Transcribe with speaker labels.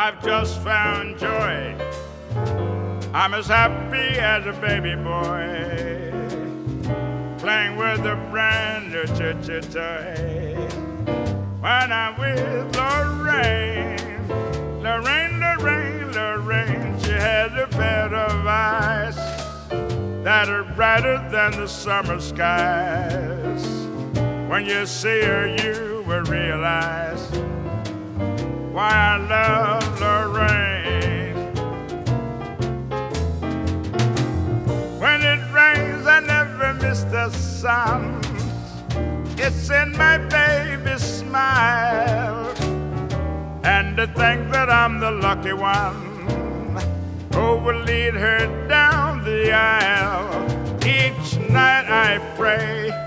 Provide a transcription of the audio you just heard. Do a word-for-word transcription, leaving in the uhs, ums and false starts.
Speaker 1: I've just found joy. I'm as happy as a baby boy, playing with a brand new choo-choo toy. When I'm with Lorraine, Lorraine, Lorraine, Lorraine, she has a pair of eyes that are brighter than the summer skies. When you see her, you will realize why I love Lorraine. When it rains, I never miss the sun. It's in my baby's smile. And to think that I'm the lucky one who will lead her down the aisle. Each night I pray